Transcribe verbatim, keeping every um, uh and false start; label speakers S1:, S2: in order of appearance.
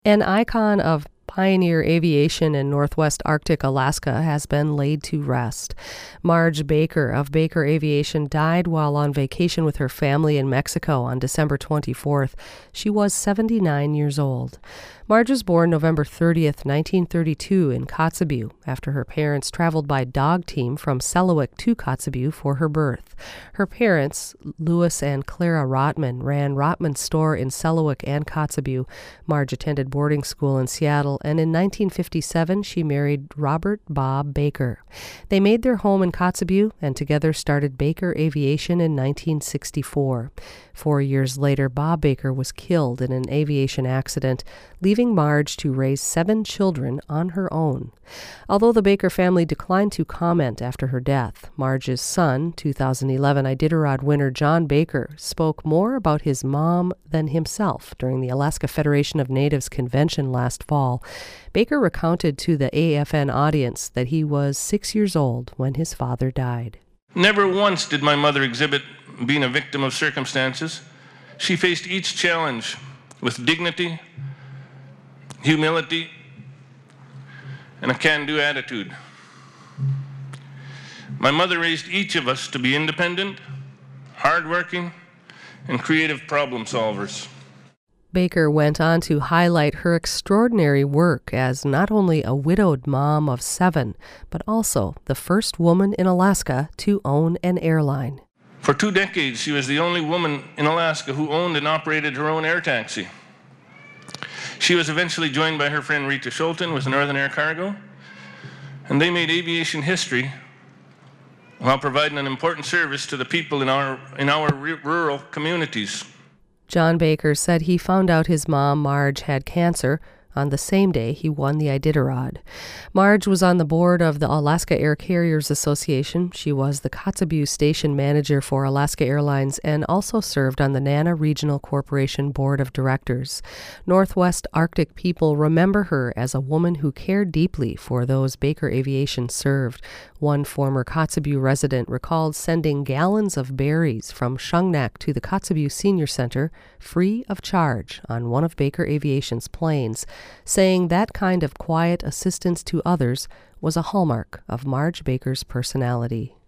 S1: An icon of pioneer aviation in Northwest Arctic Alaska has been laid to rest. Marge Baker of Baker Aviation died while on vacation with her family in Mexico on December twenty-fourth. She was seventy-nine years old. Marge was born November thirtieth, nineteen thirty-two in Kotzebue after her parents traveled by dog team from Selawik to Kotzebue for her birth. Her parents, Louis and Clara Rotman, ran Rotman Store in Selawik and Kotzebue. Marge attended boarding school in Seattle, and in nineteen fifty-seven she married Robert Bob Baker. They made their home in Kotzebue and together started Baker Aviation in nineteen sixty-four. Four years later, Bob Baker was killed in an aviation accident, leaving Marge to raise seven children on her own. Although the Baker family declined to comment after her death, Marge's son, two thousand eleven Iditarod winner John Baker, spoke more about his mom than himself during the Alaska Federation of Natives convention last fall. Baker recounted to the A F N audience that he was six years old when his father died.
S2: Never once did my mother exhibit being a victim of circumstances. She faced each challenge with dignity, humility, and a can-do attitude. My mother raised each of us to be independent, hardworking, and creative problem solvers.
S1: Baker went on to highlight her extraordinary work as not only a widowed mom of seven, but also the first woman in Alaska to own an airline.
S2: For two decades, she was the only woman in Alaska who owned and operated her own air taxi. She was eventually joined by her friend Rita Schulten with Northern Air Cargo, and they made aviation history while providing an important service to the people in our, in our r- rural communities.
S1: John Baker said he found out his mom, Marge, had cancer on the same day he won the Iditarod. Marge was on the board of the Alaska Air Carriers Association. She was the Kotzebue station manager for Alaska Airlines and also served on the NANA Regional Corporation Board of Directors. Northwest Arctic people remember her as a woman who cared deeply for those Baker Aviation served. One former Kotzebue resident recalled sending gallons of berries from Shungnak to the Kotzebue Senior Center free of charge on one of Baker Aviation's planes, saying that kind of quiet assistance to others was a hallmark of Marge Baker's personality.